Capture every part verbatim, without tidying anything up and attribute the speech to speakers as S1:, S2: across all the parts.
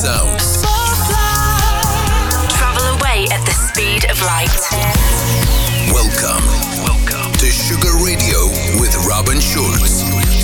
S1: sounds.
S2: Travel away at the speed of light.
S1: Welcome, welcome to Sugar Radio with Robin Schulz.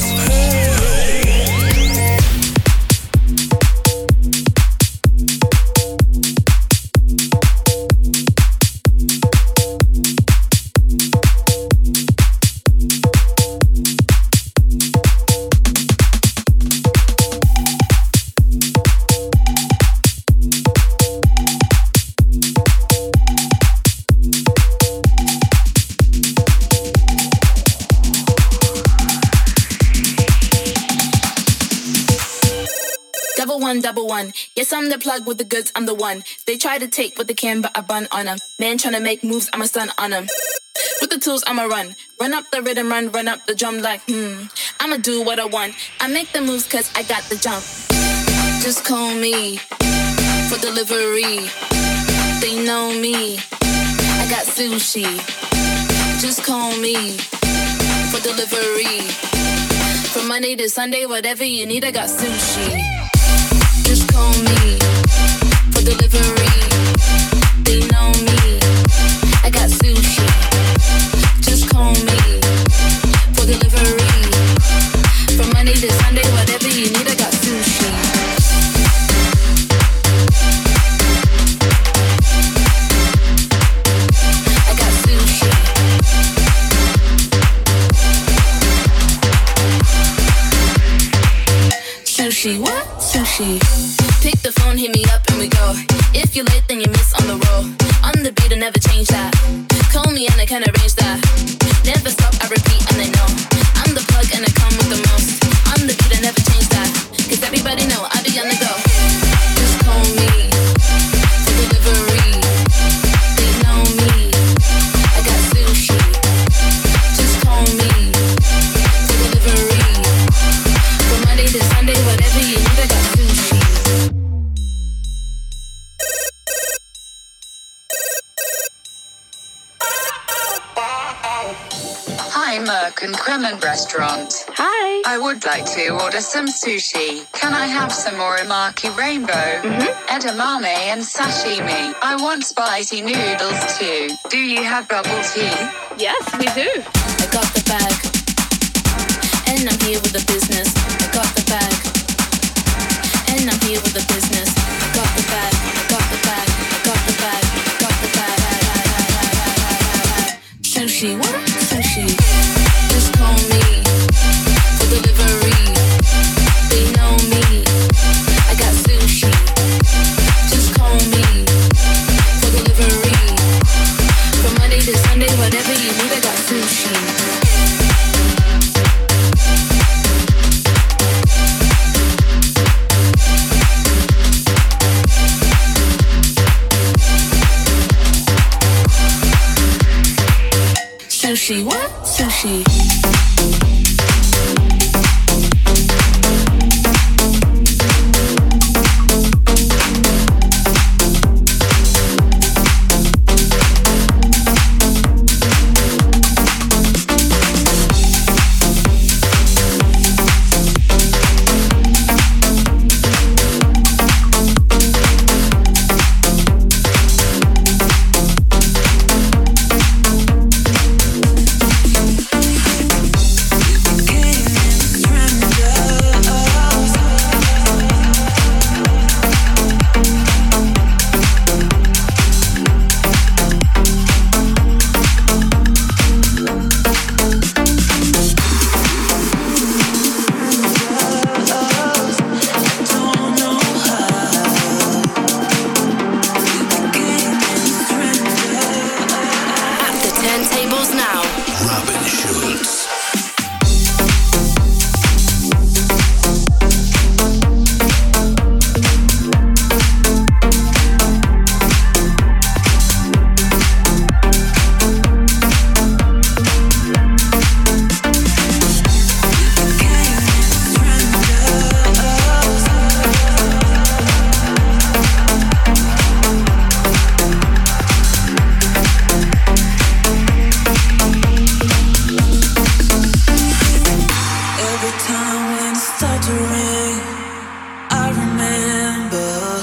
S3: One, double one. Yes, I'm the plug with the goods, I'm the one. They try to take what they can, but I bun on them. Man trying to make moves, I'm a stun on them. With the tools, I'ma run. Run up the rhythm, run, run up the drum like, hmm. I'ma do what I want. I make the moves cause I got the jump. Just call me for delivery. They know me. I got sushi. Just call me for delivery. From Monday to Sunday, whatever you need, I got sushi. Just call me for delivery. They know me. I got sushi. Just call me for delivery. From Monday to Sunday, whatever you need, I got sushi. I got sushi. Sushi, what? Sushi. Pick the phone, hit me up and we go. If you're late, then you miss on the roll. On the beat, I never change that. Call me and I can arrange that. Never stop, I repeat and they know. I'm the plug and I come with the most. On the beat, I never change that. Cause everybody know I be on the go. Just call me for delivery. They know me. I got sushi. Just call me for delivery. From Monday to Sunday, whatever you need, I got sushi.
S4: Hi, Merck and Kremen Restaurant.
S5: Hi.
S4: I would like to order some sushi. Can I have some orimaki rainbow,
S5: Mm-hmm.
S4: edamame and sashimi? I want spicy noodles too. Do you have bubble tea?
S5: Yes, we do.
S3: I got the bag, and I'm here with the business. I got the bag, and I'm here with the business. I got the bag, I got the bag, I got the bag, I got the bag. Sushi, what? Sushi. Just call me for delivery. They know me. I got sushi. Just call me for delivery. From Monday to Sunday, whatever you need, I got sushi. Sushi, what? Sushi.
S6: Every time when it starts to rain, I remember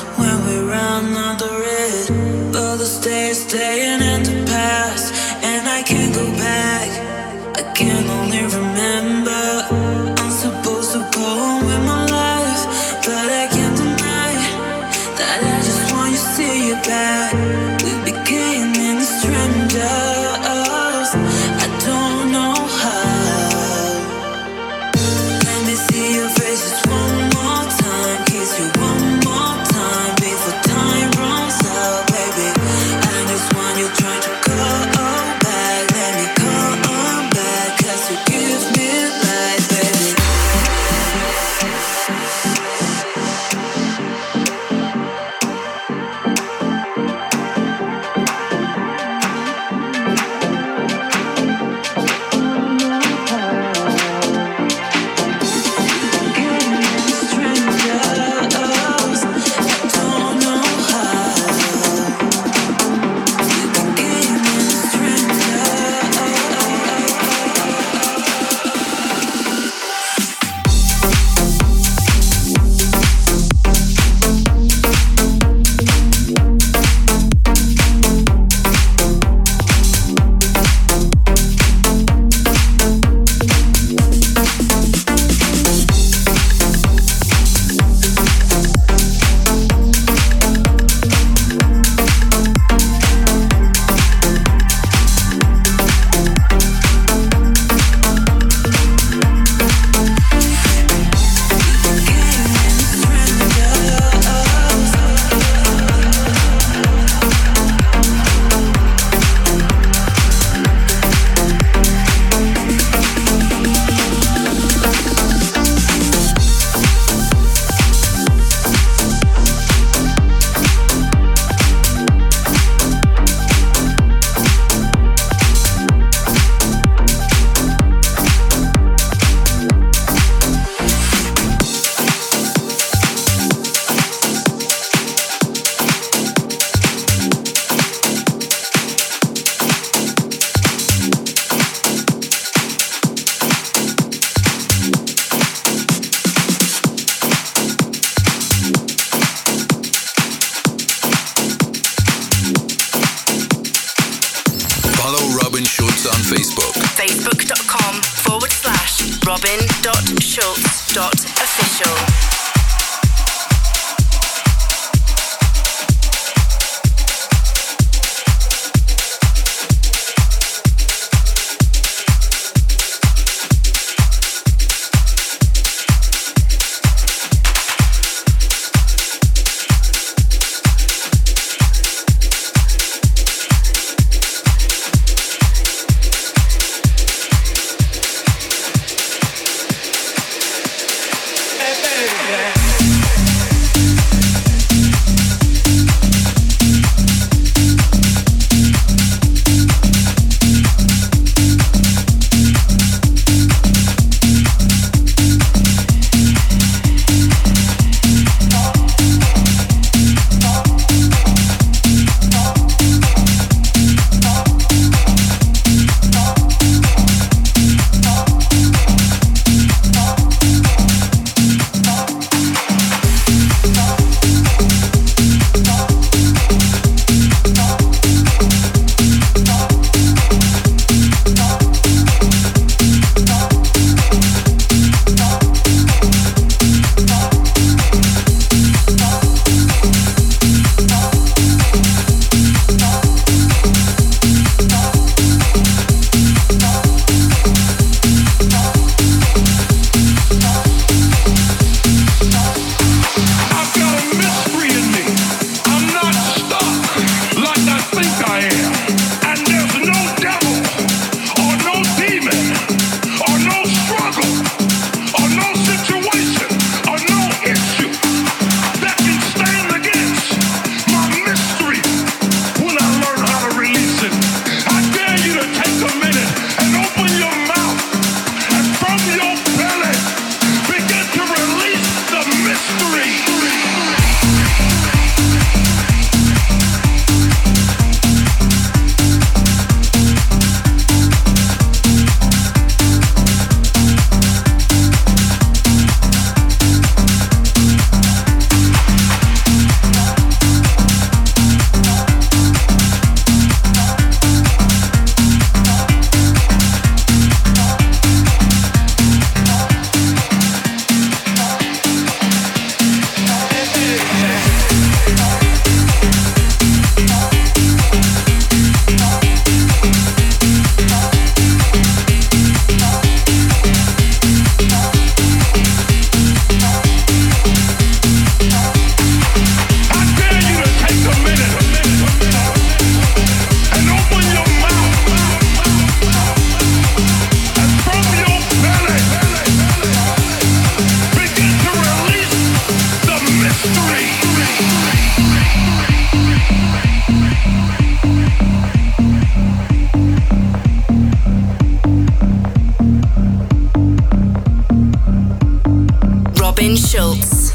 S2: Schultz.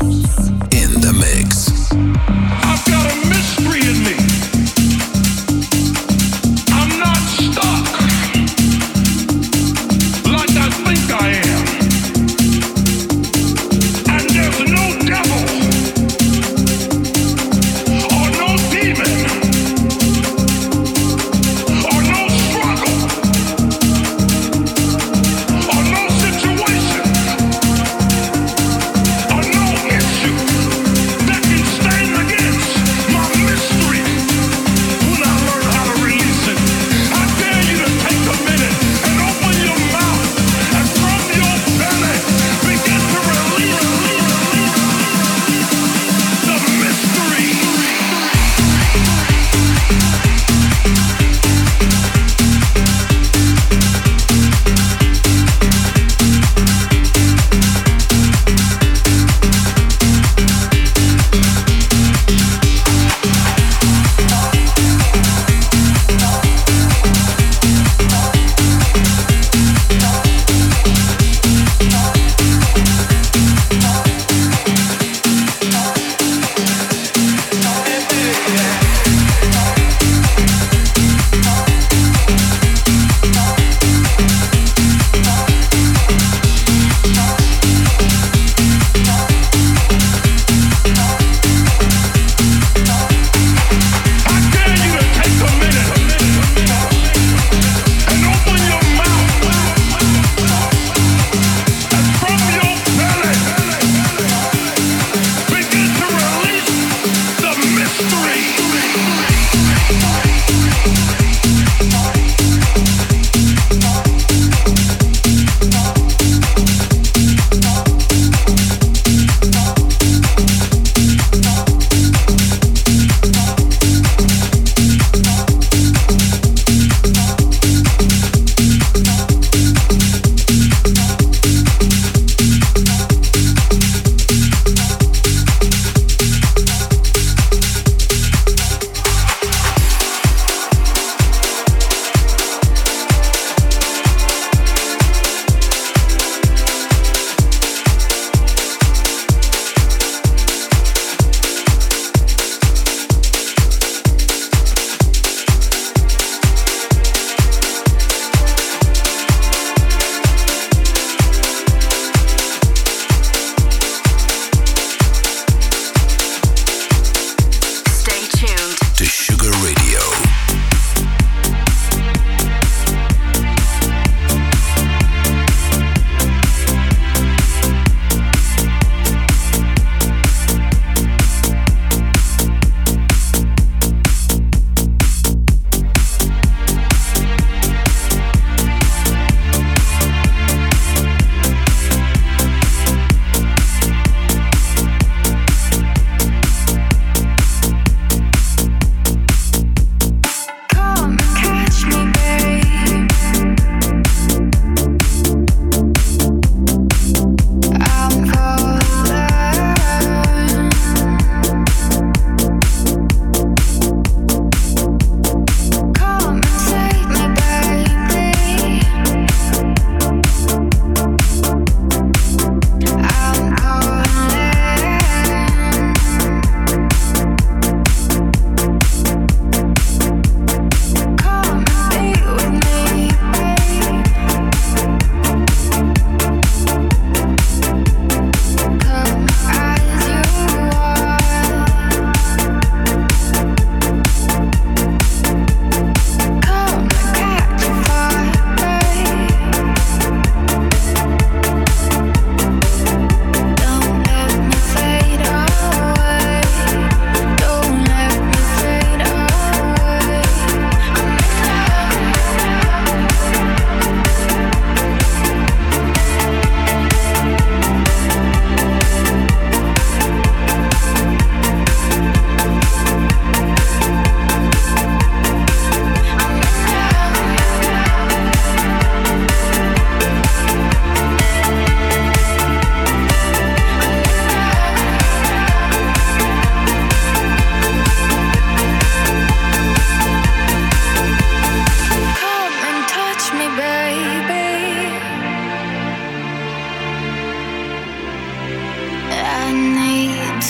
S1: In the mix.
S5: I've got a mystery in me. I'm not stuck like I think I am. And there's no devil or no demon or no struggle or no situation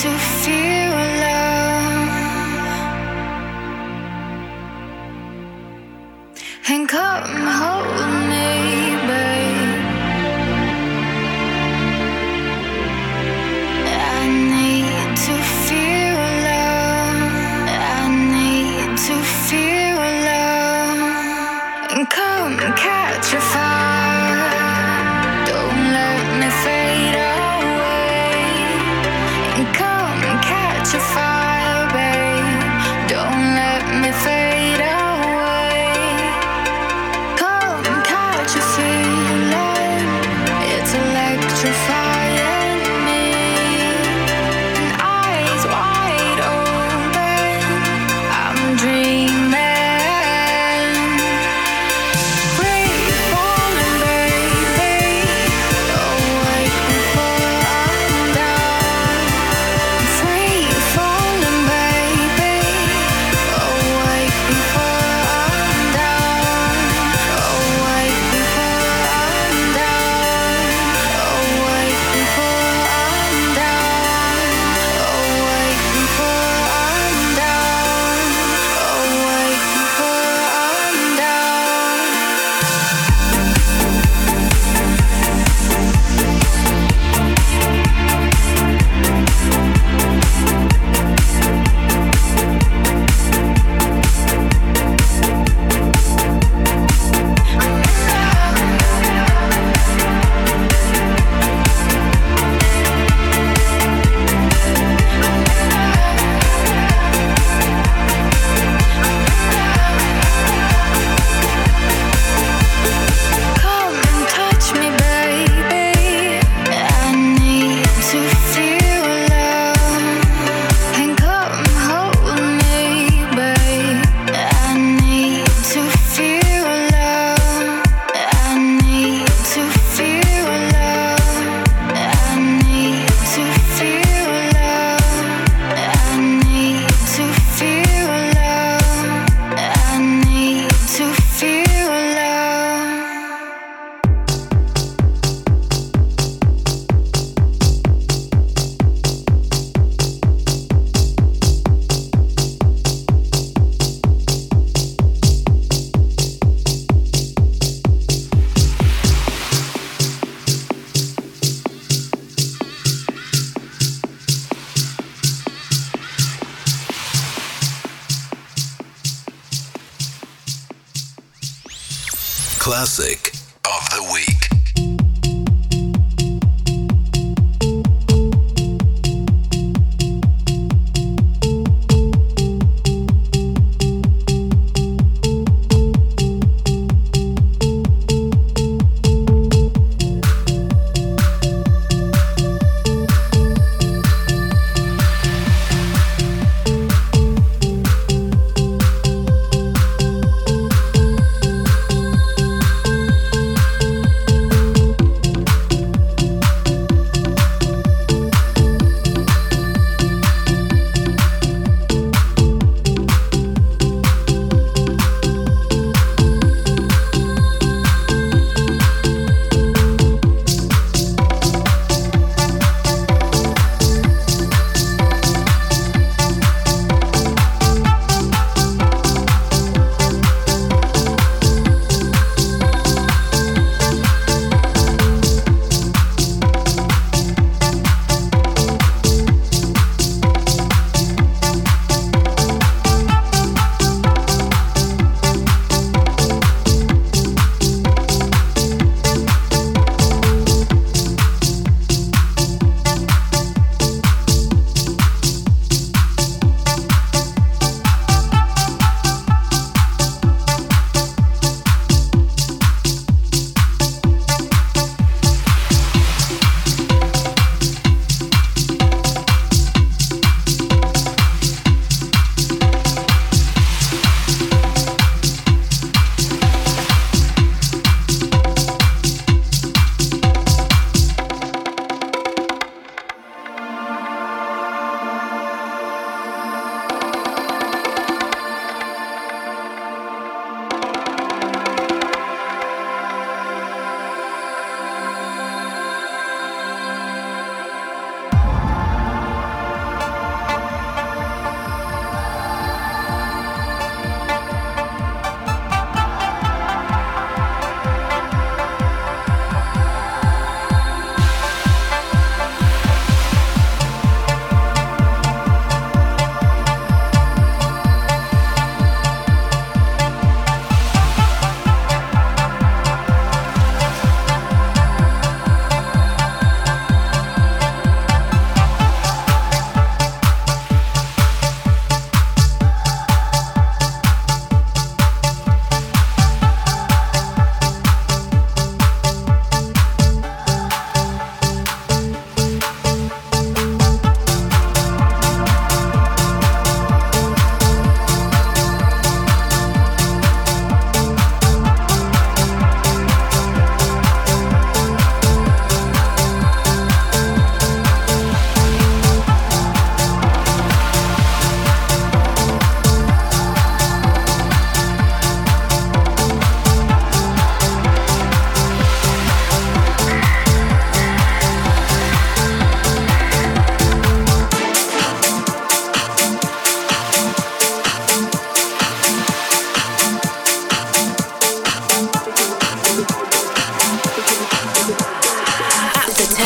S1: Classic of the Week.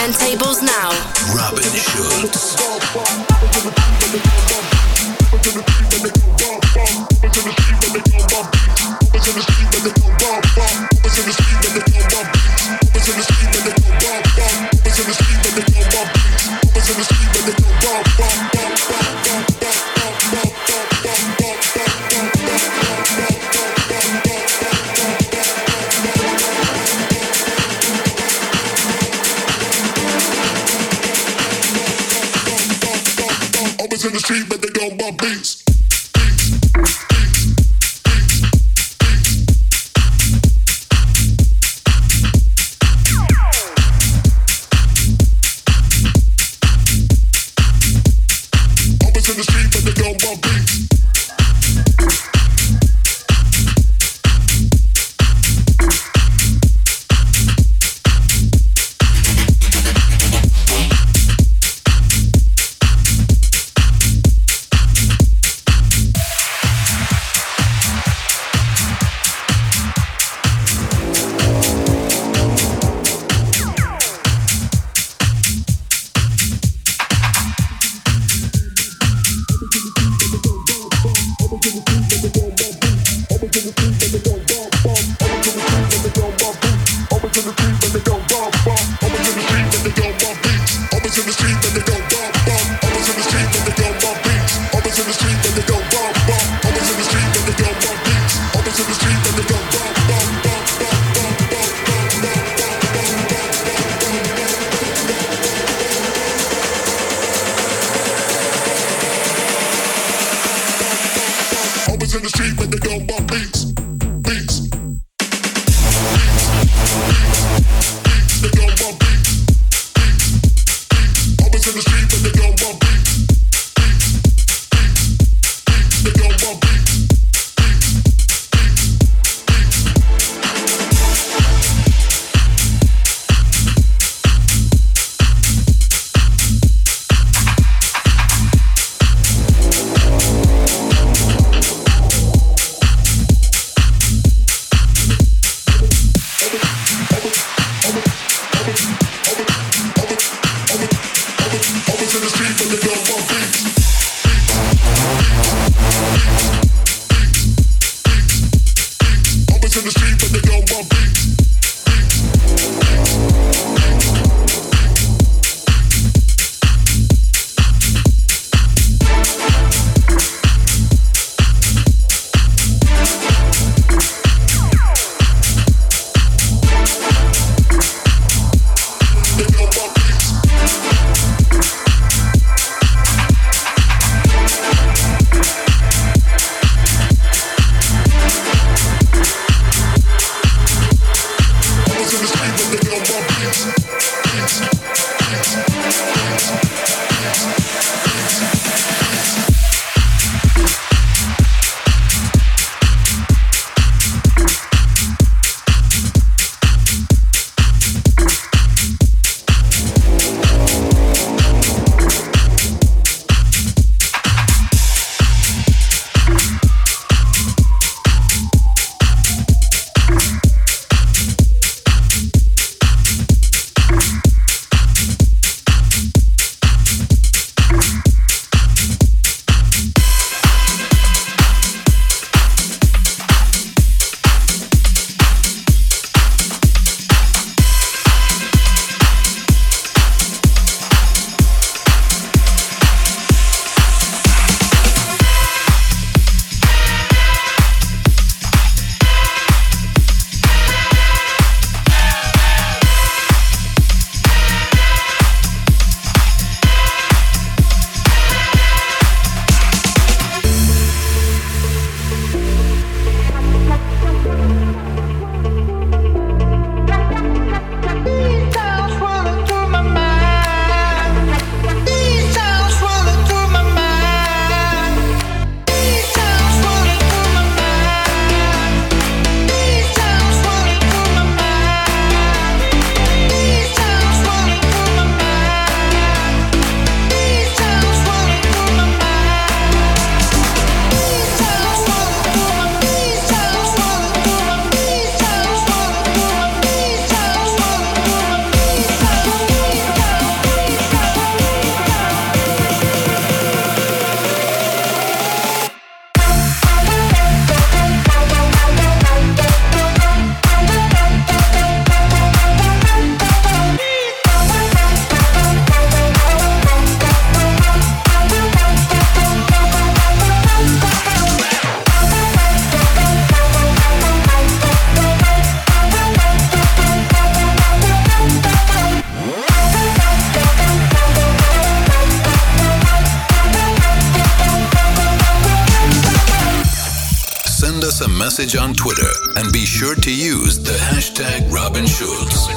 S2: turntables now.
S1: Robin Schulz.
S6: In the street, but they don't bump beats. Always in the street, but they don't bump beats. In the street, but they don't bump beats. Beats. They don't bump beats. Always in the street, but they don't bump beats. They don't bump beats.
S1: message on Twitter and be sure to use the hashtag Robin Schulz.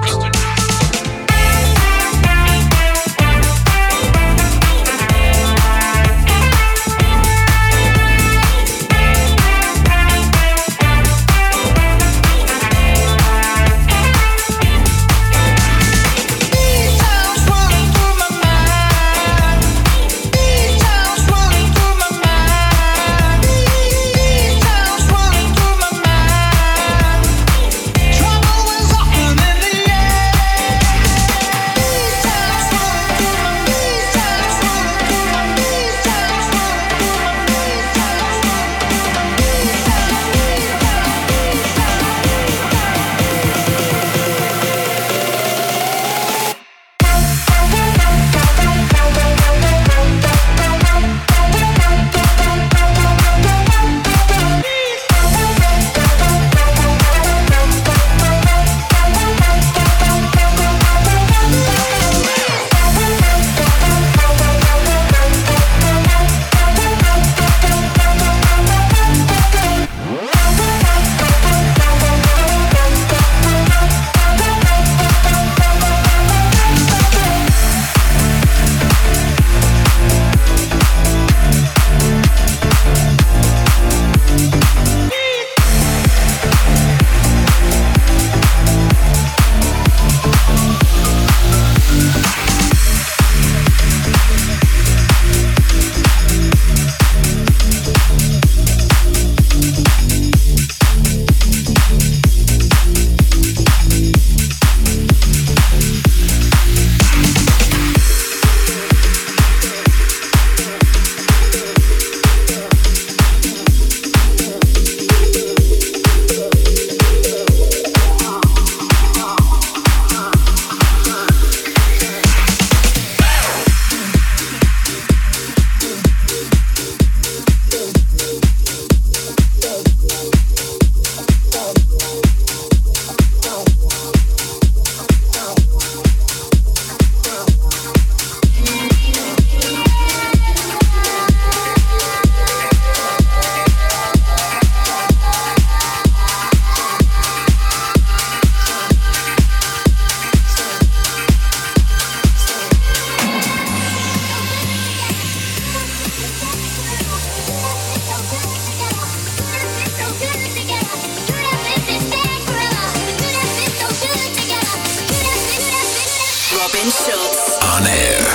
S2: Robin Schulz.
S1: On air.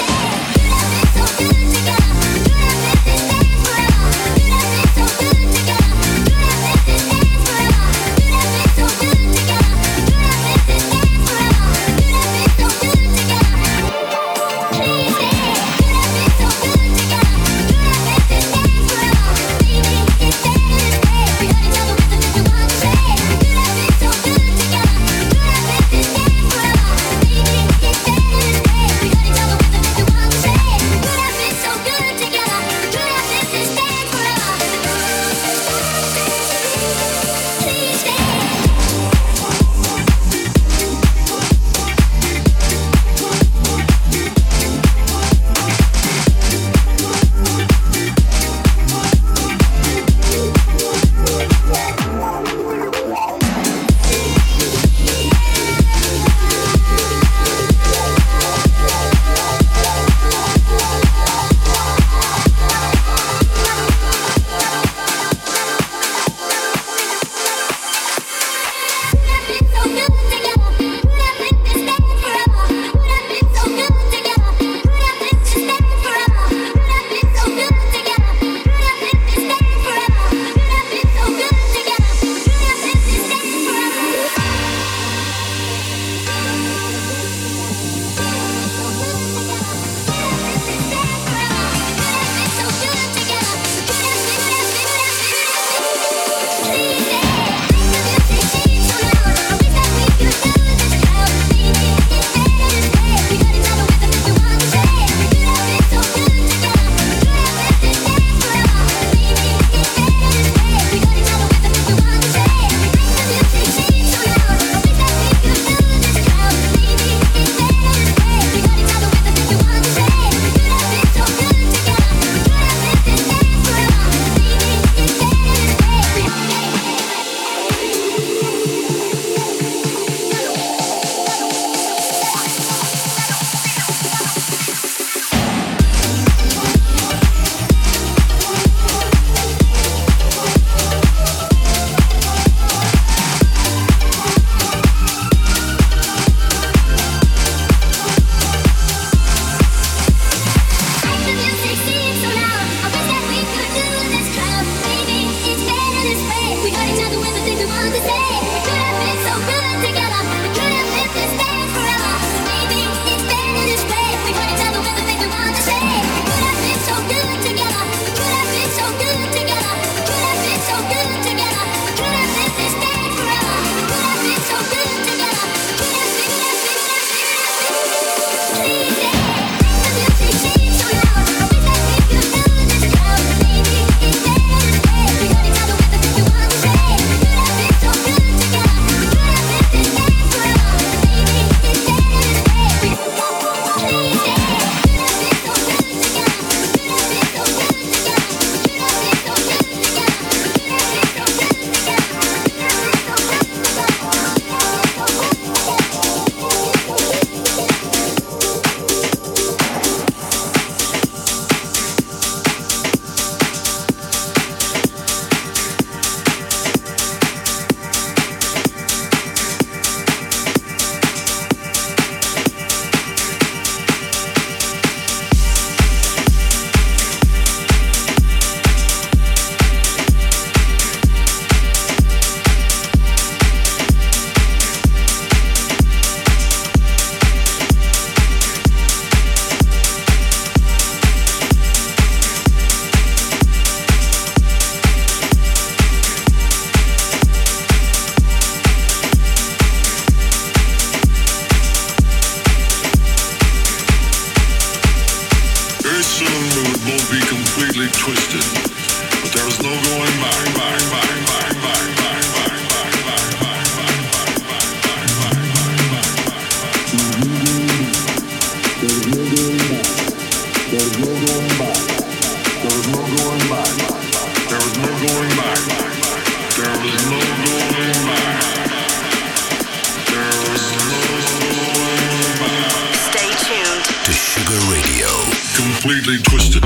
S7: What
S6: soon we would both be completely twisted, but there was no going back, back, back, back, back, back, back, back, back, back, back, back, back, back, back, back. There was no going back. There was no going back. There was no going back. There was no going back. There was no going back. There was no going back.
S2: Stay tuned
S1: to Sugar Radio.
S6: Completely twisted.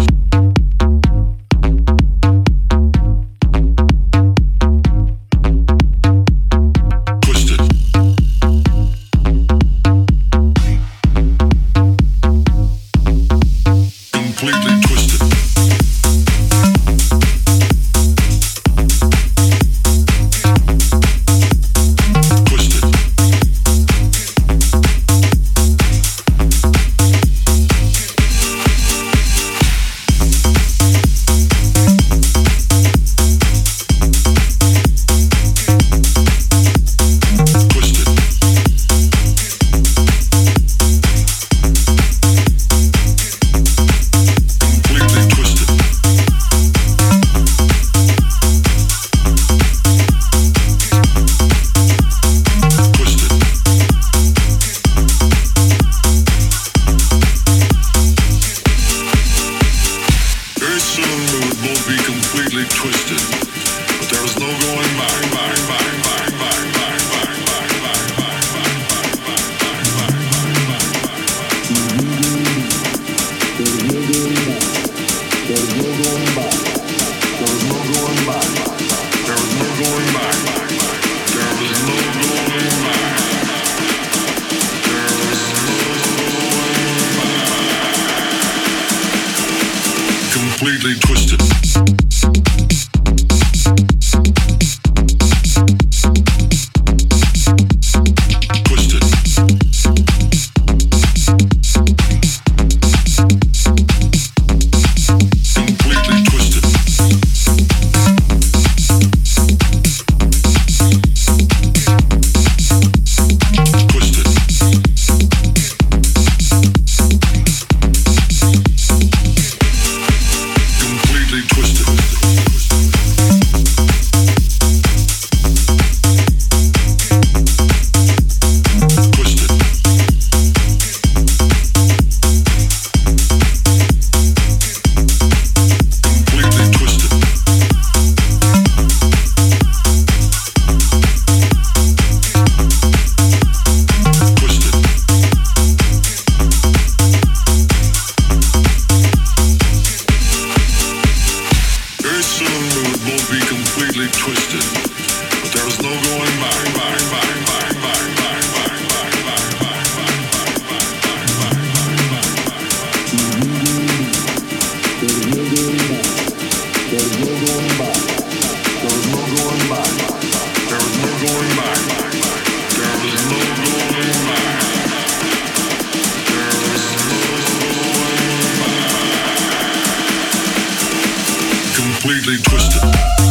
S6: Completely twisted. Completely twisted.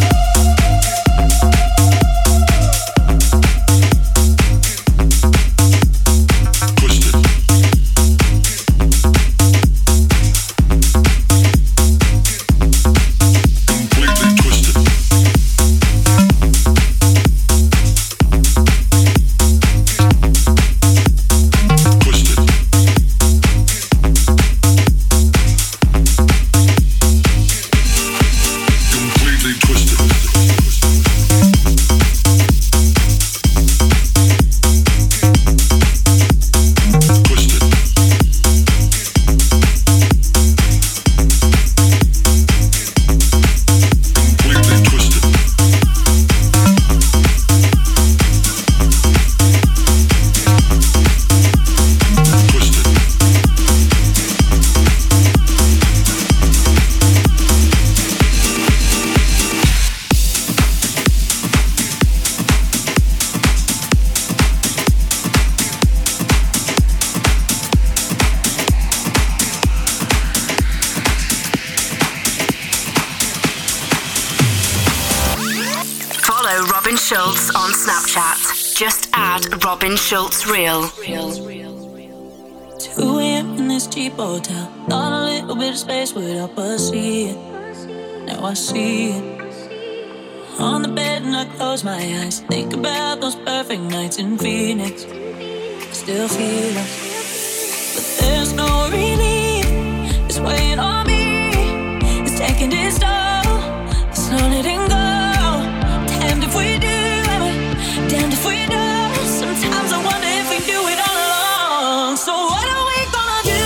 S2: Robin Schulz on Snapchat. Just add Robin Schulz Real.
S7: two a.m. in this cheap hotel. Thought a little bit of space would help us see it. Now I see it. On the bed and I close my eyes. Think about those perfect nights in Phoenix. Still feel us, but there's no relief. It's weighing on me. It's taking its toll. It's not letting go. Damned if we do, damned if we don't. Sometimes I wonder if we do it all along. So what are we gonna do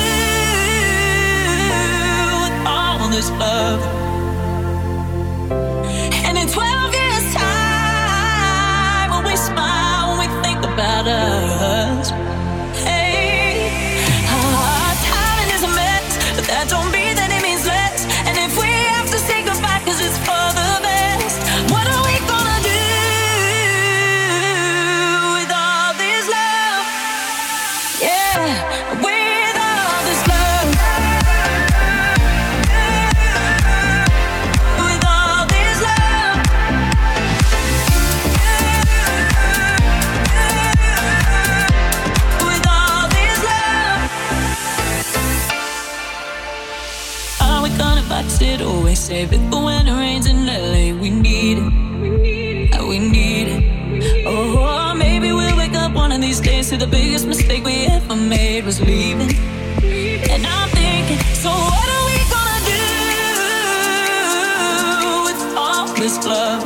S7: with all this love? And in twelve years time, when we smile, when we think about us, hey, our timing is a mess, but that don't mean that it means less. And if we have to say goodbye cause it's for the best, what are we gonna do with all this love? Yeah, with all this love. With all this love. With all this love. Are we gonna box it away? Save it for when it rains in L A. We need it. Uh, We need it. Oh, maybe we'll wake up one of these days to the biggest mistake we ever made was leaving. And I'm thinking, so what are we gonna do with all this love?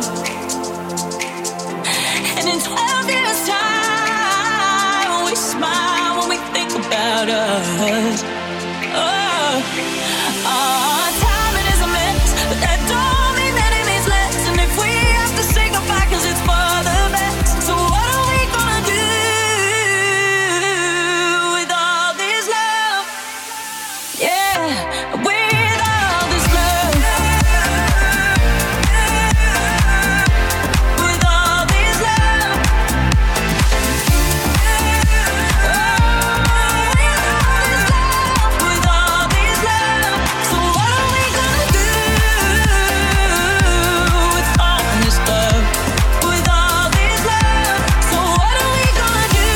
S7: And in twelve years time, when we smile, when we think about us, oh, our timing is a mess, but that don't mean that it means less. And if we have to say goodbye cause it's for the best, so what are we gonna do with all this love? Yeah, with all this love. With all this love. Oh, with all this love. So what are we gonna do with all this love? With all this love. So what are we gonna do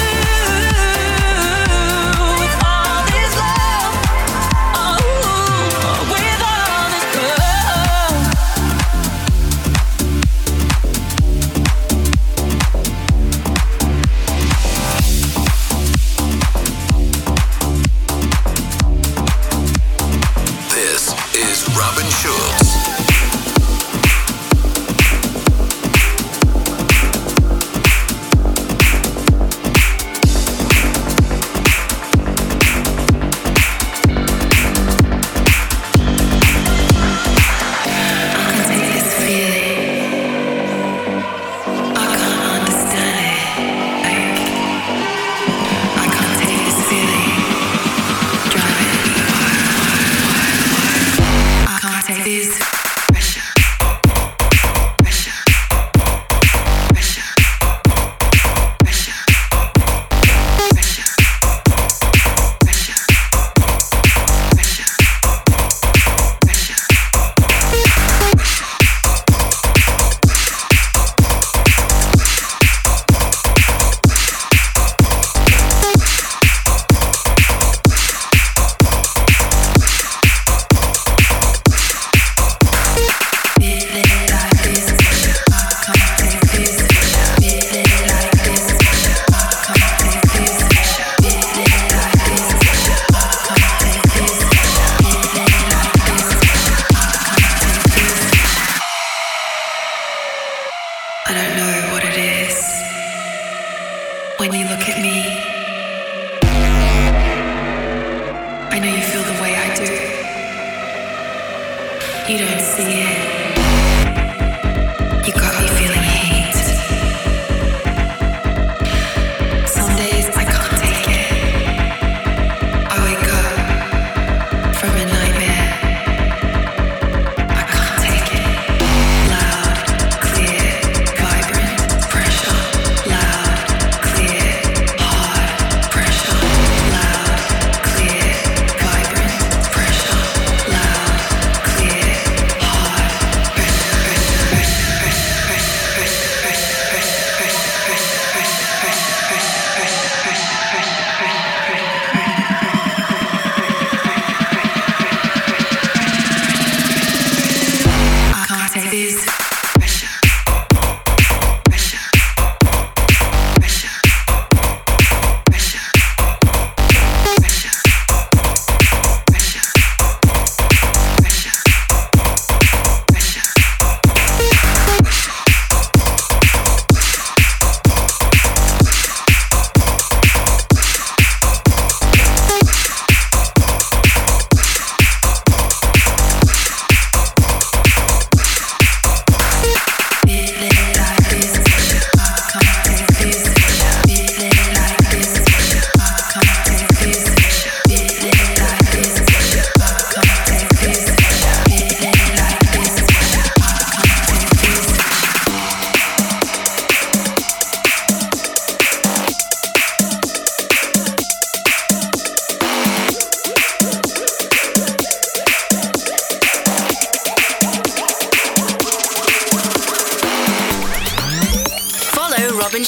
S7: with all this love? Oh, with all this love.
S1: This is Robin Schulz.
S8: I don't know what it is when you look at me. I know you feel the way I do. You don't see it. You got me feeling heat. Some days I can't take it. I wake up from a nightmare. I can't take it. Loud, clear, vibrant, pressure. Loud, clear, hard, pressure. Loud, clear, vibrant, pressure. Loud, clear, hard,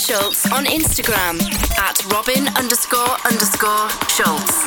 S2: Schulz on Instagram at Robin underscore underscore Schulz.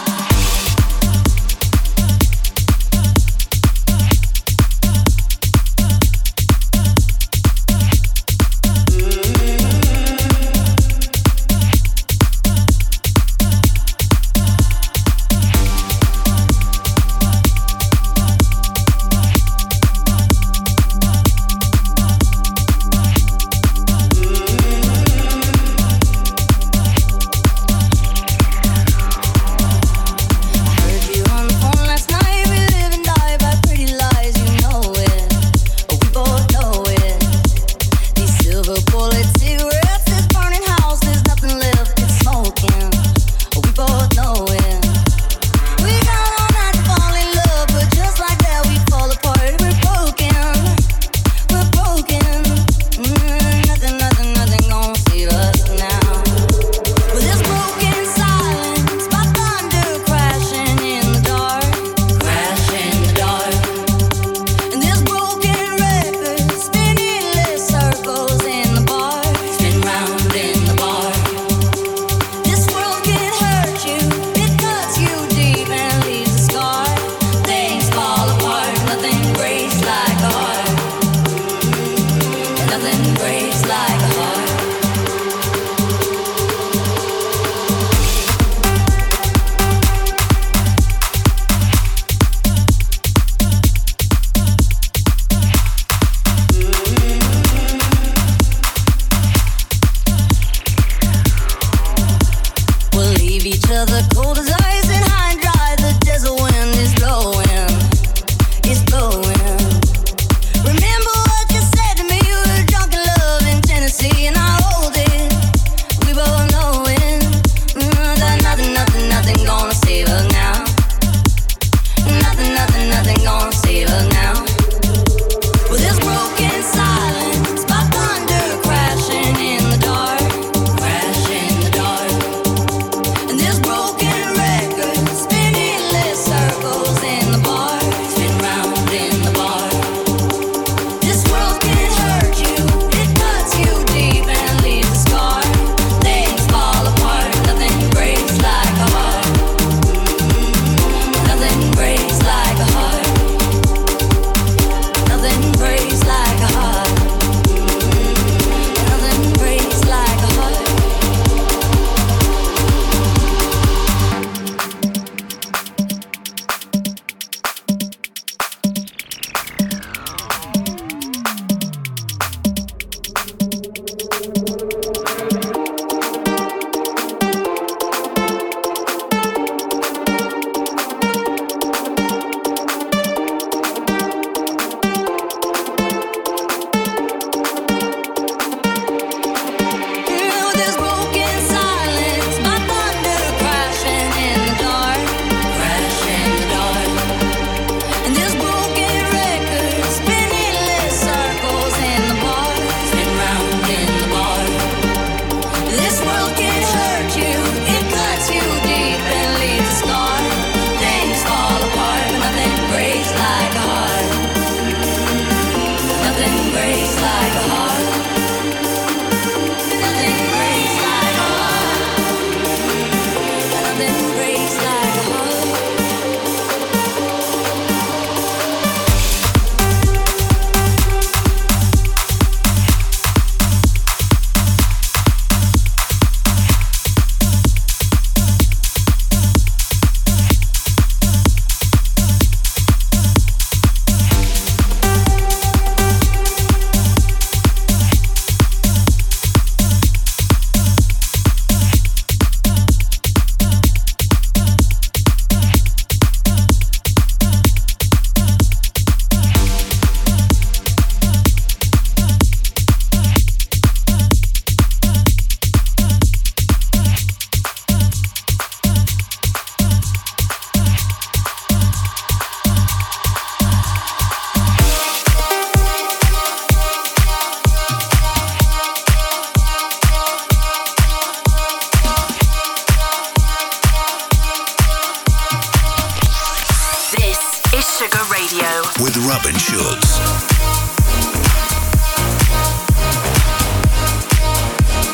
S1: with Robin Schulz.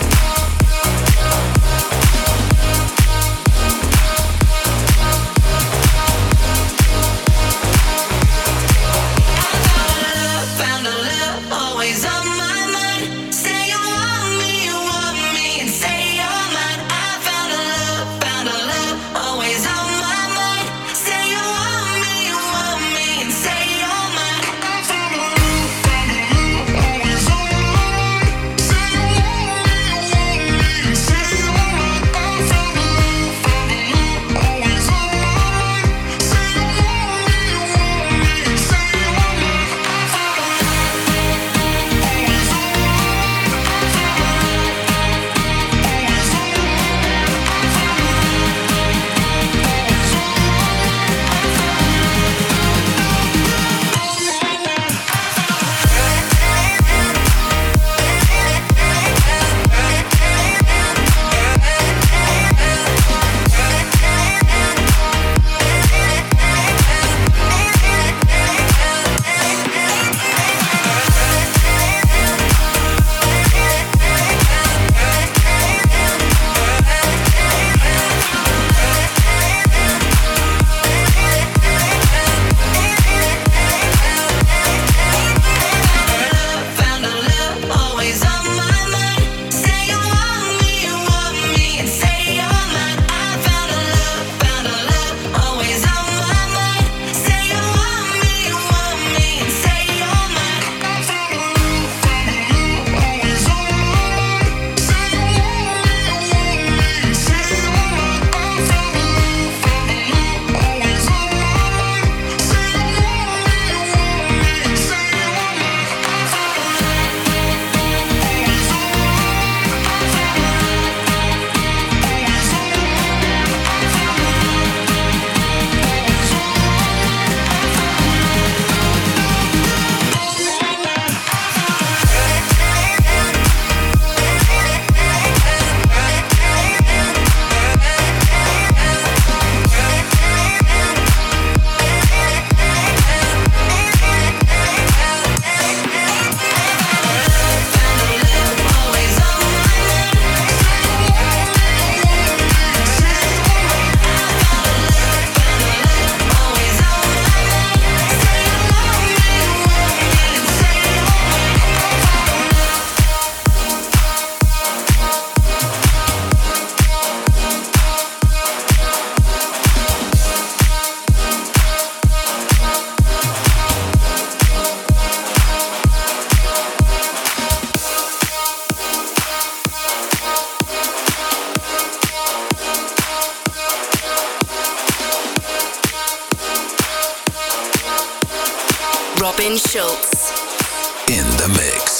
S2: Robin Schulz.
S1: In the mix.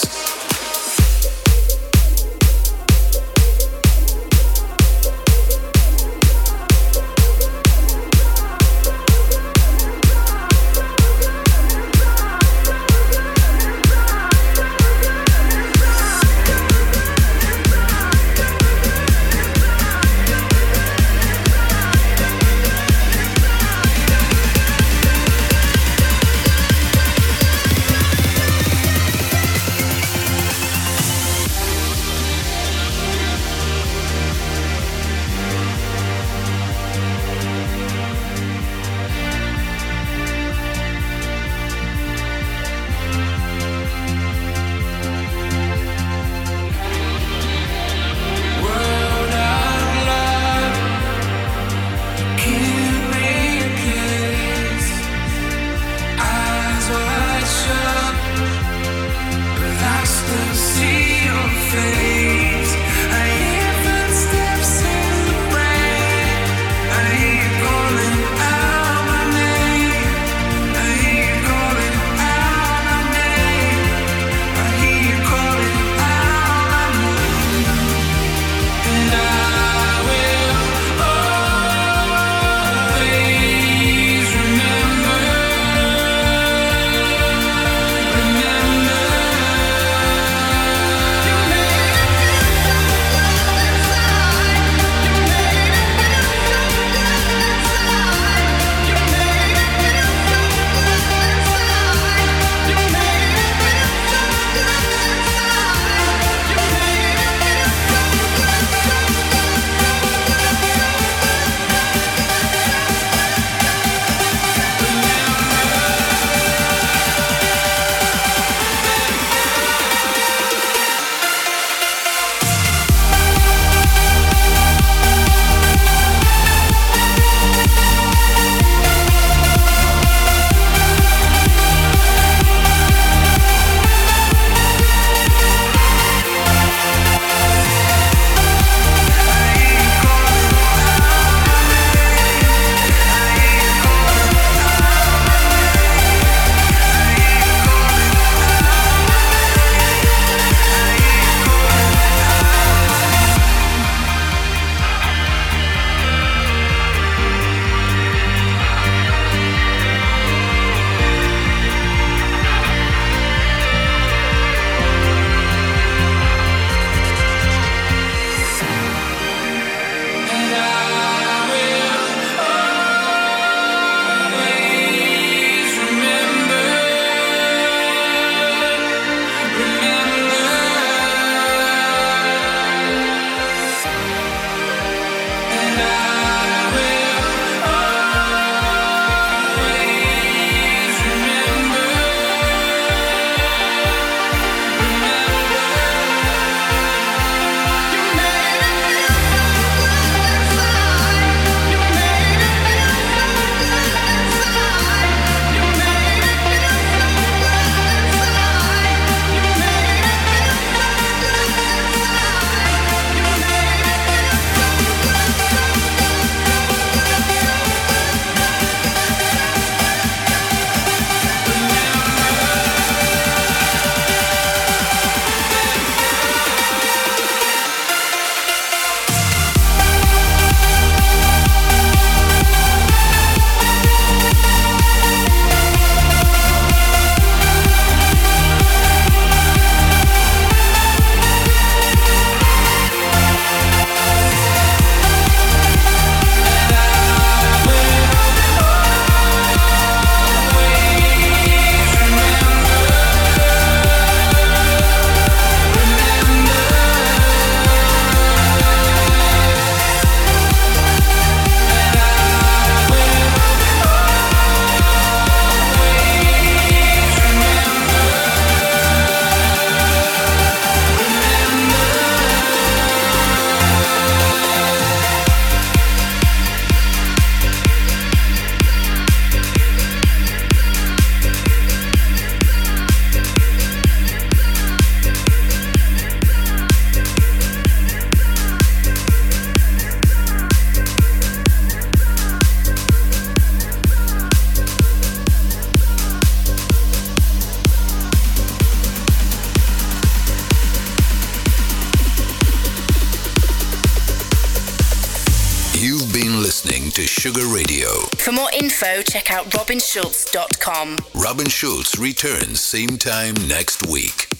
S1: You've been listening to Sugar Radio.
S2: For more info, check out robin schulz dot com.
S1: Robin Schulz returns same time next week.